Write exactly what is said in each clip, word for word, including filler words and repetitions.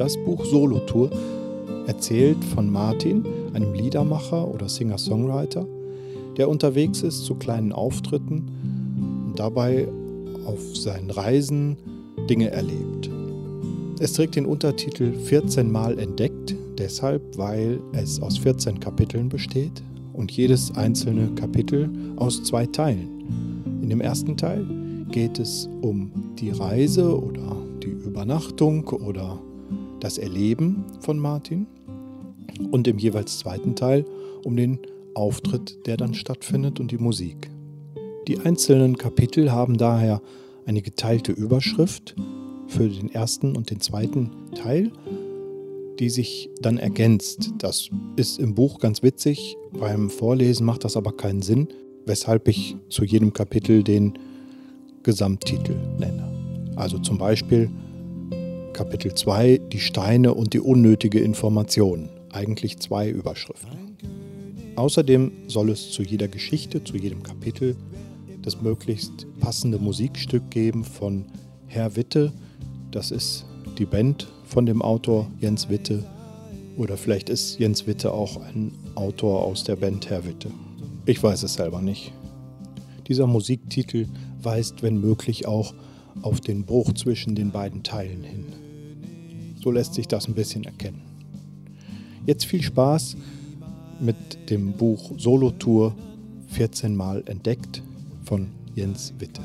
Das Buch Solothur erzählt von Martin, einem Liedermacher oder Singer-Songwriter, der unterwegs ist zu kleinen Auftritten und dabei auf seinen Reisen Dinge erlebt. Es trägt den Untertitel vierzehn Mal entdeckt, deshalb, weil es aus vierzehn Kapiteln besteht und jedes einzelne Kapitel aus zwei Teilen. In dem ersten Teil geht es um die Reise oder die Übernachtung oder das Erleben von Martin und im jeweils zweiten Teil um den Auftritt, der dann stattfindet und die Musik. Die einzelnen Kapitel haben daher eine geteilte Überschrift für den ersten und den zweiten Teil, die sich dann ergänzt. Das ist im Buch ganz witzig, beim Vorlesen macht das aber keinen Sinn, weshalb ich zu jedem Kapitel den Gesamttitel nenne. Also zum Beispiel Kapitel zwei, die Steine und die unnötige Information. Eigentlich zwei Überschriften. Außerdem soll es zu jeder Geschichte, zu jedem Kapitel das möglichst passende Musikstück geben von Herr Witte. Das ist die Band von dem Autor Jens Witte. Oder vielleicht ist Jens Witte auch ein Autor aus der Band Herr Witte. Ich weiß es selber nicht. Dieser Musiktitel weist, wenn möglich, auch auf den Bruch zwischen den beiden Teilen hin. So lässt sich das ein bisschen erkennen. Jetzt viel Spaß mit dem Buch Solothur vierzehn Mal entdeckt von Jens Witte.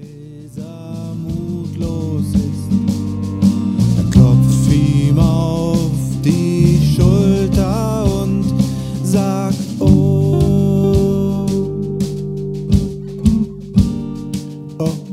Mutlos ist, er klopft ihm auf die Schulter und sagt, oh, oh.